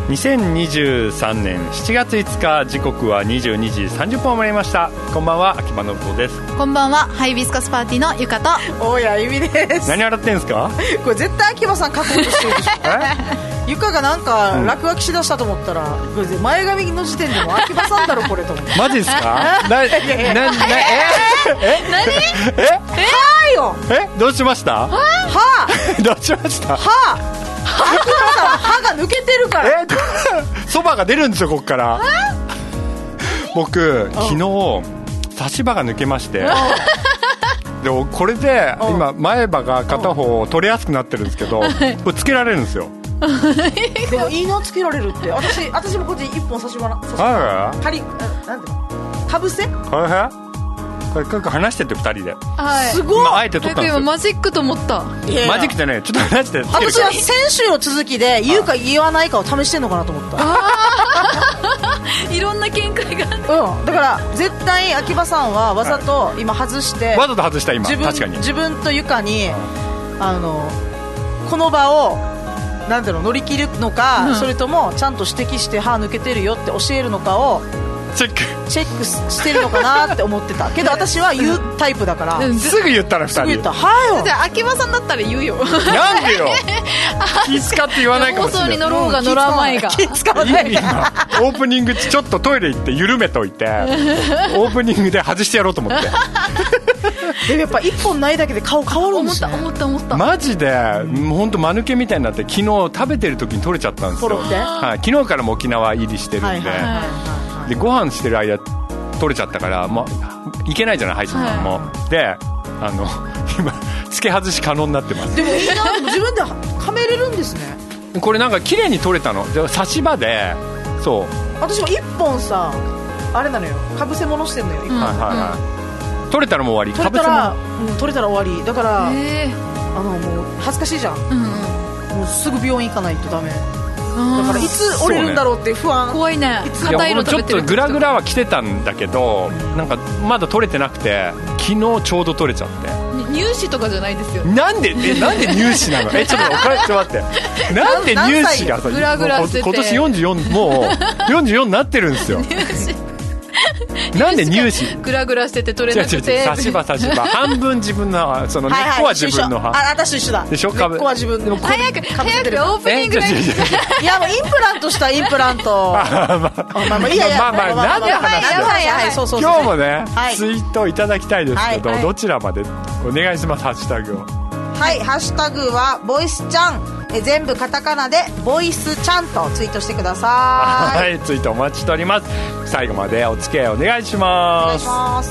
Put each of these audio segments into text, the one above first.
2023年7月5日、時刻は22時30分を回りました。こんばんは、秋葉信子です。 こんばんは、ハイビスカスパーティーのゆかと大谷由美です。 何笑ってんすか？ これ絶対秋葉さん書こうとしてるでしょ。ゆかがなんか落書きしだしたと思ったら、これ前髪の時点でも秋葉さんだろこれと思って。 マジですか？ 何よ。 どうしました？ はどうしました？ 秋葉さん歯が抜けてるから。 そばが出るんですよ、こっから。僕昨日差し歯が抜けまして、でもこれで今前歯が片方取れやすくなってるんですけど、これつけられるんですよ。 でもいいのつけられるって。私もこっち一本差し歯なんていうの、かぶせこれ話してて2人で、 すごい。 今あえて撮ったんですよ。 マジックと思った。 マジックじゃない、ちょっと話して私は先週の続きで言うか言わないかを試してんのかなと思った。 いろんな見解がある。 だから絶対秋葉さんはわざと今外して、 わざと外した今。確かに自分とゆかにこの場をなんだろう、乗り切るのか、それともちゃんと指摘して歯抜けてるよって教えるのかをチェックしてるのかなって思ってたけど、私は言うタイプだから、 すぐ言ったら2人。 すぐ言った。はよ。 じゃあ秋葉さんだったら言うよ。 なんでよ。気使って言わないかもしれない。 放送に乗ろうが乗らないが。 気使わないが。 オープニングちょっとトイレ行って緩めといて、オープニングで外してやろうと思って。 でもやっぱ1本ないだけで顔変わるんですね。 思ったマジで本当間抜けみたいになって、昨日食べてる時に取れちゃったんですよ。昨日からも沖縄入りしてるんで、でご飯してる間取れちゃったから、もういけないじゃない、歯医者さんも。で今付け外し可能になってます。 でもいいな。でも自分ではめれるんですね。 これなんか綺麗に取れたので、差し歯で。そう、 私も1本さ、あれなのよ、かぶせ物してんのよ。 取れたらもう終わり。 取れたら終わりだから、もう恥ずかしいじゃん、もうすぐ病院行かないとダメだから、いつ折れるんだろうって不安。 怖いね。 硬いの食べてる。ちょっとグラグラは来てたんだけど、なんかまだ取れてなくて、昨日ちょうど取れちゃって。 乳歯とかじゃないですよ。 なんで乳歯なの？ちょっと待って。なんで乳歯がさ、 グラグラしてて、 今年44、もう44になってるんですよ。なんで乳歯グラグラしてて取れなくて、 差し歯半分自分の、その根っこは自分の歯。 私一緒だ。 でしょ。 根っこは自分でも。 早くオープニングで。 いやもうインプラントしたインプラント。 まあいいや、何の話だ。今日もねツイートいただきたいですけど、どちらまでお願いします。ハッシュタグを。 はい、ハッシュタグはボイスちゃん、全部カタカナでボイスちゃんとツイートしてください。 はい、ツイートお待ちしております。最後までお付き合いお願いします。 お願いします。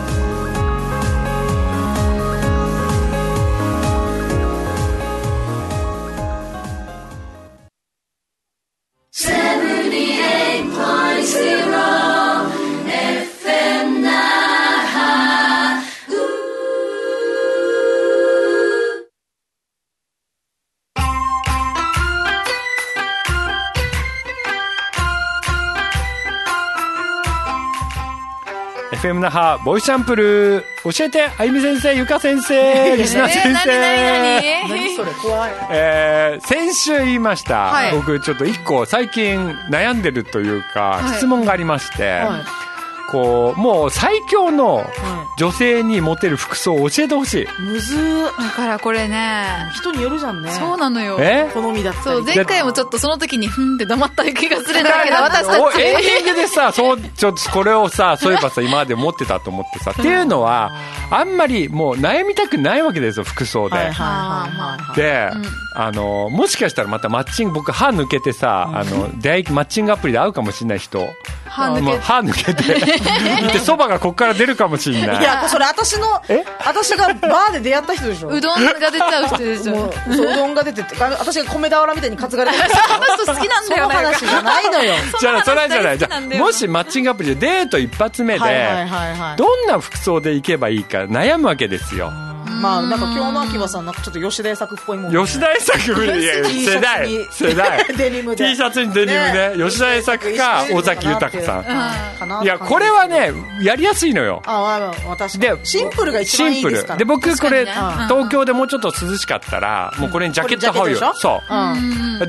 FM 那覇ボイスサンプル、教えてあゆみ先生、ゆか先生、リスナー先生。 何それ怖い。 先週言いました、僕ちょっと一個最近悩んでるというか、質問がありまして、こうもう最強の女性にモテる服装を教えてほしい。 むずー。 だからこれね、 人によるじゃんね。 そうなのよ。 好みだったり。 そう、前回もちょっとその時にふんって黙った気がするんだけど、私たちエンディングでさ、ちょっとこれをさ、そういえばさ、今まで持ってたと思ってさ、っていうのはあんまりもう悩みたくないわけですよ、服装で。で、もしかしたらまたマッチング、僕歯抜けてさ、マッチングアプリで会うかもしれない人、歯抜けてでそばがこっから出るかもしれない。 いや、それ私がバーで出会った人でしょ。 うどんが出ちゃう人でしょ。 そう、うどんが出てて、私が米俵みたいに担がれてる。 あの人好きなんだよね。 その話じゃないのよ。 じゃあそれじゃない。じゃあもしマッチングアプリでデート一発目でどんな服装で行けばいいか悩むわけですよ。 まあなんか今日の秋葉さんなんかちょっと吉田栄作っぽいもん、 ね、吉田栄作世代デニムで T シャツにデニムね、吉田栄作か尾崎豊さん、いやこれはねやりやすいのよ。 私でシンプルが一番いいですから。 で僕これ、ね、東京でもうちょっと涼しかったら、もうこれにジャケット羽織るよ。そう、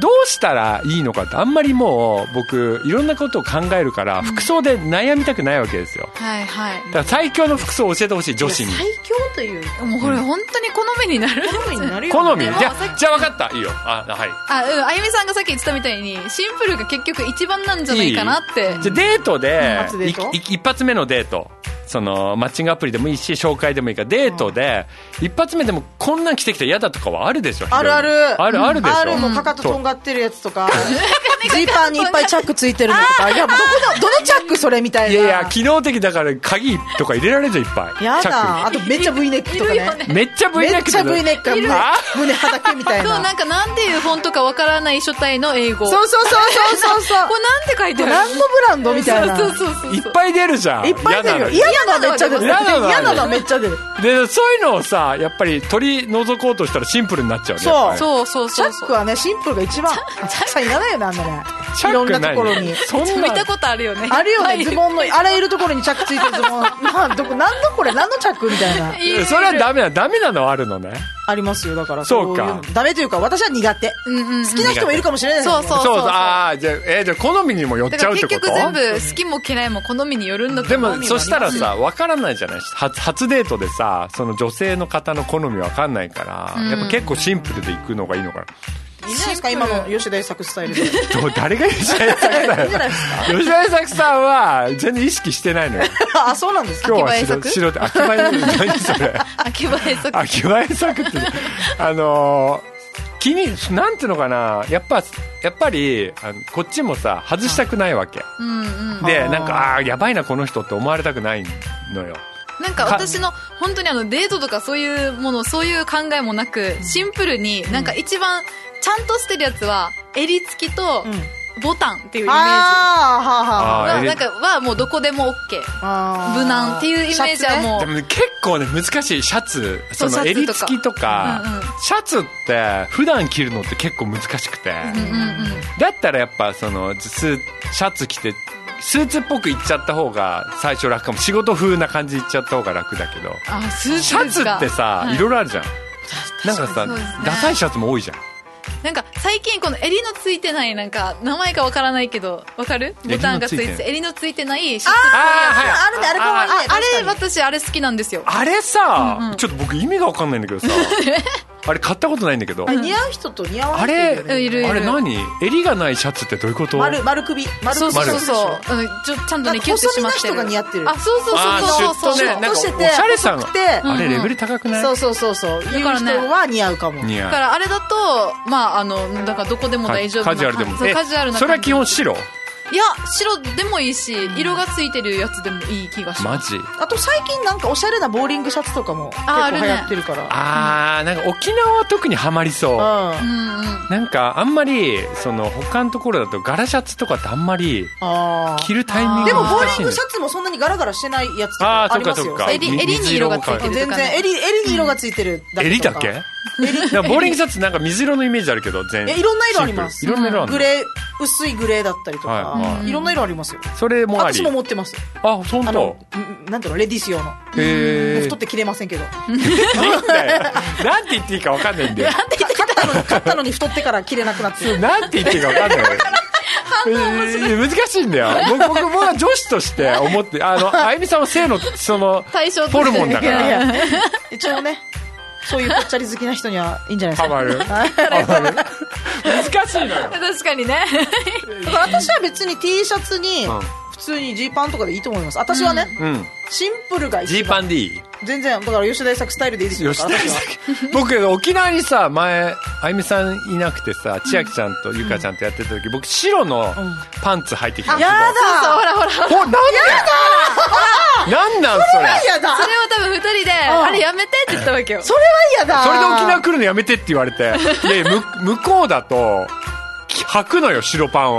どうしたらいいのかってあんまりもう僕いろんなことを考えるから服装で悩みたくないわけですよ。 はいはい。 だから最強の服装を教えてほしい女子に。 最強というもうこれ本当に好みになる。 好みになるよ、 ね。好み。じゃあ分かった。いいよ。はい。 あゆみさんがさっき言ってたみたいにシンプルが結局一番なんじゃないかなって。 じゃあデートで一発目のデート。そのマッチングアプリでもいいし紹介でもいいからデートで一発目でもこんなん着てきたら嫌だとかはあるでしょ。 あるあるあるでしょ。 あるもかかととんがってるやつとかジーパンにいっぱいチャックついてるのとか、いやどのチャックそれみたいな。 いや機能的だから鍵とか入れられるじゃんいっぱい。 やだ。あとめっちゃ V ネックとかね。 めっちゃ V ネック。 めっちゃ V ネック胸はだけみたいな。 そうなんていうフォントかわからない書体の英語。 そうこれなんて書いてある。 何のブランドみたいな。 そういっぱい出るじゃん。 いっぱい出るよ。嫌なのめっちゃ出る。嫌なのめっちゃ出る。 でそういうのをさやっぱり取り除こうとしたらシンプルになっちゃうね。 そうチャックはねシンプルが一番。チャックさんいらないよねあんなね。いろんなところに。 見たことあるよね。 あるよね。ズボンのあらゆるところにチャックついてるズボン。何のこれ何のチャックみたいな。 それはダメなのはあるのね。 ありますよ。だからそうか。 ダメというか私は苦手。好きな人もいるかもしれない。 そう。 ああじゃあ好みにもよっちゃうってこと。 結局全部好きも嫌いも好みによるんだと思う。でもそしたらさ分からないじゃない。初デートでさその女性の方の好み分かんないから、やっぱ結構シンプルでいくのがいいのかな。 いいんじゃないですか今の吉田栄作スタイルで。 誰が吉田栄作だよ。吉田栄作さんは全然意識してないのよ。 あそうなんですか。 今日は白で秋葉栄作何それ。 秋葉栄作。 秋葉栄作ってなんていうのかなやっぱりこっちもさ外したくないわけ。でなんかやばいなこの人って思われたくないのよ。 なんか私の本当にデートとかそういうものそういう考えもなくシンプルになんか一番ちゃんとしてるやつは襟付きとボタンっていうイメージなんかはもうどこでも OK 無難っていうイメージはもう、 でも結構ね難しいシャツその襟付きとかシャツって普段着るのって結構難しくて、だったらやっぱそのシャツ着てスーツっぽくいっちゃった方が最初楽かも。仕事風な感じでいっちゃった方が楽だけど、シャツってさいろいろあるじゃん。なんかさダサいシャツも多いじゃん。 なんか最近この襟のついてないなんか名前かわからないけどわかる？ボタンがついて襟のついてないシャツっぽいやつ。 あるね。あれかわいいね。 あれ私あれ好きなんですよ。 あれさちょっと僕意味がわかんないんだけどさあれ買ったことないんだけど。 似合う人と似合わない人いる。 あれ何？襟がないシャツってどういうこと？ 丸首。 そう。ちゃんとねキュッとしまってる。 細身の人が似合ってる。 そう。 シュッとね。なんかおしゃれさん。あれレベル高くない？ そう。いう人は似合うかも。 だからあれだとだからどこでも大丈夫なカジュアルでも。 カジュアルな。 それは基本白？ いや白でもいいし色がついてるやつでもいい気がします。 マジ？ あと最近なんかおしゃれなボーリングシャツとかも結構流行ってるから。 なんか沖縄は特にハマりそう。なんかあんまりその他のところだと柄シャツとかってあんまり着るタイミングでもボーリングシャツもそんなにガラガラしてないやつとかありますよ。 襟に色がついてる。 全然襟に色がついてるだけ。 襟だけ？ボーリングシャツなんか水色のイメージあるけどいろんな色あります。 いろんな色ある。 グレー薄いグレーだったりとかいろんな色ありますよ。 それもあり。 私も持ってます。 本当。 なんていうのレディース用の。太って着れませんけど。 なんて言っていいか分かんないんだよ。 買ったのに太ってから着れなくなってる。 なんて言っていいか分かんない。難しいんだよ。僕は女子として思ってあゆみさんは性のそのホルモンだから。 一応ねそういうぽっちゃり好きな人にはいいんじゃないですか。 ハマる。難しいのよ。 確かにね。 だから私は別に T シャツに普通にジーパンとかでいいと思います。私はね、シンプルが一番。 ジーパンでいい？ 全然だから吉田栄作スタイルでいいですよ。 僕沖縄にさ前あゆみさんいなくてさ千秋ちゃんとゆかちゃんとやってた時僕白のパンツ履いてきたんですよ。 やだ。 ほら。 なんで？なんなんそれ。 やだ。 それを多分2人であれやめてって言ったわけよ。 それは嫌だ。 それで沖縄来るのやめてって言われて、いや向こうだと履くのよ白パンは。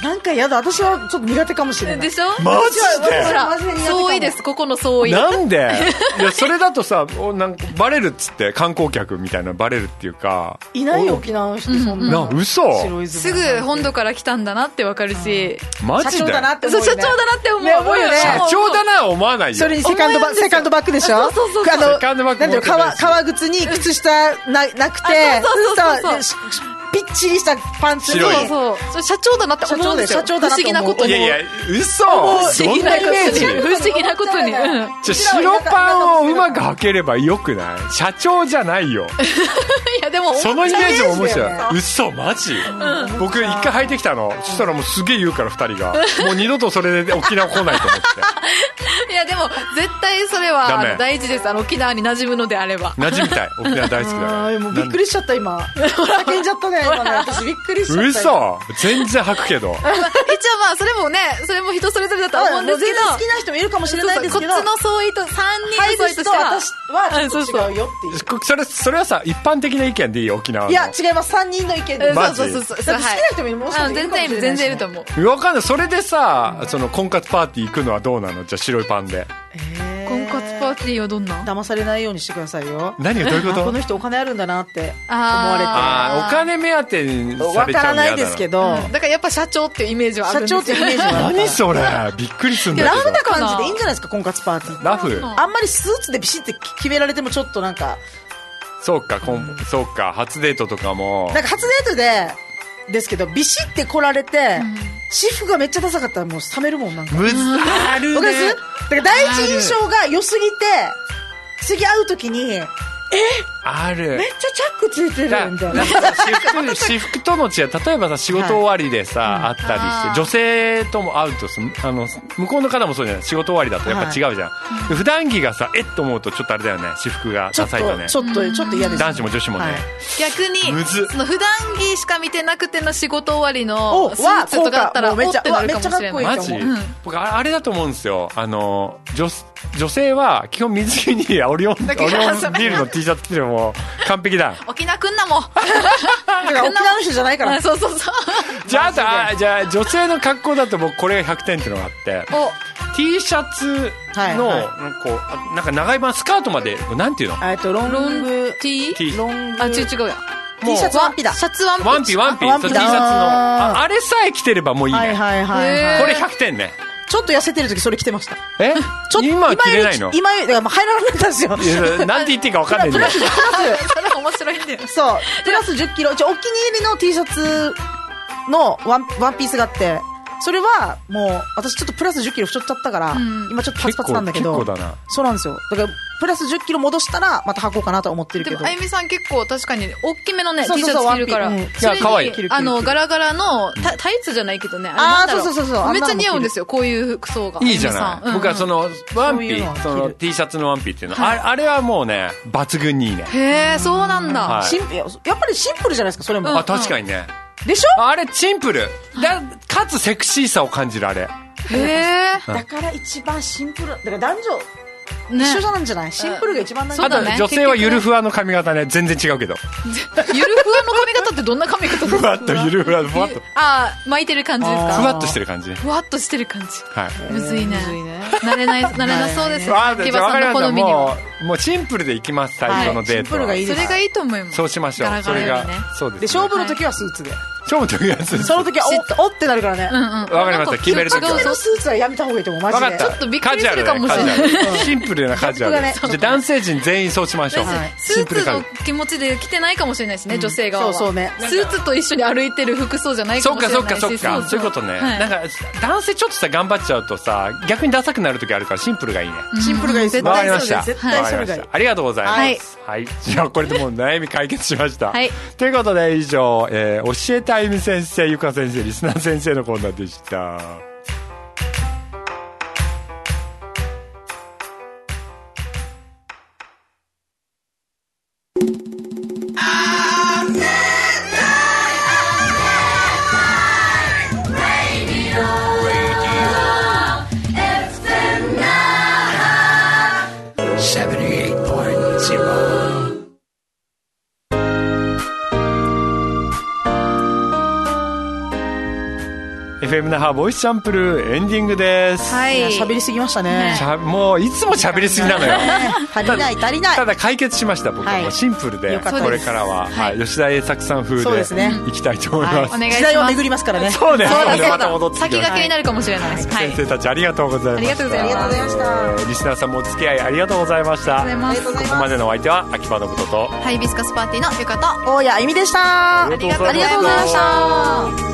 なんかやだ、私はちょっと苦手かもしれない。 でしょ？ マジで？ ほら、相違です、ここの相違。 なんで？いや、それだとさ、なんかバレるっつって、観光客みたいなバレるっていうか。 いないよ、沖縄の人、そんな。 嘘？ すぐ本土から来たんだなってわかるし。 マジで？ 社長だなって思うよね。 社長だなって思うよね。 社長だな思わないよ。 それにセカンドバッグでしょ？ そう。 セカンドバッグ。 なんていうの、革靴に靴下なくて、 そうぴっちりしたパンツに。 そう社長だなって思うんですよ。 社長だなって思う。 不思議なことに。 いやいや、嘘。そんなイメージ。 不思議なことに。 白パンをうまく履ければよくない？社長じゃないよ。 いやでもそのイメージも面白い。嘘、マジ？僕一回履いてきたの。そしたらもうすげえ言うから二人が。もう二度とそれで沖縄来ないと思って。 いやでも絶対それは大事です。沖縄に馴染むのであれば。 馴染みたい。沖縄大好きだから。 もうびっくりしちゃった今。叫んじゃったね。私びっくりしちゃった。 嘘。全然履くけど。 一応それも人それぞれだと思うんですけど、 好きな人もいるかもしれないですけど、 こっちの相違と3人の相違としては私はちょっと違うよっていう。 それはさ、一般的な意見でいい？沖縄の。 いや違います、3人の意見で。 マジ？ そうだって好きな人もいる。もしかして全然いると思う。 わかんない。それでさ、その婚活パーティー行くのはどうなの？じゃあ白いパンで。 婚活パーティーはどんな？ 騙されないようにしてくださいよ。 何がどういうこと？ この人お金あるんだなって思われて。 お金目当てにされちゃうの嫌だな。 わからないですけど、 だからやっぱ社長っていうイメージはあるんですよ。 社長っていうイメージはある。 何それ、びっくりするんだけど。 ラフな感じでいいんじゃないですか、婚活パーティー。 ラフ？ あんまりスーツでビシッて決められてもちょっとなんか。 そうか、初デートとかも。 なんか初デートですけど、ビシッて来られて、私服がめっちゃダサかったらもう冷めるもん、なんか。 あるね。 わかります？だから第一印象が良すぎて、次会うときに、 ある。 めっちゃチャックついてるみたいな。 私服との違い、例えばさ、仕事終わりでさ、会ったりして、女性とも会うと、向こうの方もそうじゃない？仕事終わりだとやっぱ違うじゃん。普段着がさ、と思うとちょっとあれだよね、私服がダサいとね。 ちょっと嫌です。 男子も女子もね。 逆に、その普段着しか見てなくての仕事終わりのスーツとかだったら、 めっちゃかっこいい。 マジ？僕、あれだと思うんですよ。女性は基本水着にオリオンビールの T シャツ着ても完璧だ。 沖縄くんなもん。 沖縄の人じゃないから。 そう。 じゃあ女性の格好だと僕これが100点っていうのがあって、T シャツのなんか長い版スカートまでなんていうの？ ロング T？ 違うや。 T シャツワンピだ。 シャツワンピ。 ワンピ。T シャツのあれさえ着てればもういいね。これ100点ね。 ちょっと痩せてる時それ着てました。 今は着れないの？ 今入らなかったんですよ。 なんて言っていいか分かんないんだよ。 それ面白いんだよ。 そう。プラス10キロ。お気に入りの T シャツのワンピースがあって、それはもう私ちょっとプラス10キロ太っちゃったから、今ちょっとパツパツなんだけど。 結構だな。 そうなんですよ。だからプラス10キロ戻したらまた履こうかなと思ってるけど。 でもあゆみさん結構確かに大きめのね T シャツ着るから、 いや可愛い。 ガラガラのタイツじゃないけどね。 そう。 めっちゃ似合うんですよ、こういう服装が。 いいじゃない。僕はそのワンピ、その T シャツのワンピっていうの、あれはもうね抜群にいいね。 へえ、そうなんだ。 やっぱりシンプルじゃないですか、それも。 確かにね。 でしょ？ あれシンプルかつセクシーさを感じる、あれ。 へえ。 だから一番シンプル。だから男女一緒なんじゃない？シンプルが一番なんじゃない？ あと女性はゆるふわの髪型ね、全然違うけど。 ゆるふわの髪型ってどんな髪型ですか？ ふわっとゆるふわ、ふわっと。 巻いてる感じですか？ ふわっとしてる感じ。 ふわっとしてる感じ。 はい。 むずいね。慣れなそうです。 キバさんの好みには。もうシンプルでいきます、最初のデートは。 シンプルがいいです。 それがいいと思います。 そうしましょう。それがそうです。 で勝負の時はスーツで。 勝負の時はスーツ。 その時はおってなるからね。 わかりました。決める時は。 スーツはやめた方がいいと思う。マジで。 ちょっとびっくりするかもしれない。 シンプルなカジュアル。で男性陣全員そうしましょう。 スーツの気持ちで着てないかもしれないですね、女性側は。 そうね。 スーツと一緒に歩いてる服装じゃないかもしれないし。 そうか。そういうことね。なんか男性ちょっとさ頑張っちゃうとさ逆にダサくなる時あるからシンプルがいいね。 シンプルがいいです。 わかりました。 絶対それがいい。 ありがとうございます。はい。じゃあこれでもう悩み解決しました。 はい。 ということで以上教えてあゆみ先生、ゆか先生、リスナー先生のコーナーでした。 FM 那覇ボイスチャンプルエンディングです。 はい。喋りすぎましたね。 もういつも喋りすぎなのよ。 足りない足りない。 ただ解決しました。僕はもうシンプルで、これからは、吉田栄作さん風で行きたいと思います。 時代は巡りますからね。 そうね。 また戻って先駆けになるかもしれないです。 先生たちありがとうございました。 ありがとうございました。 リスナーさんもお付き合いありがとうございました。ここまでのお相手は秋葉信人とハイビスカスパーティーのゆかと大谷あゆみでした。 ありがとうございました。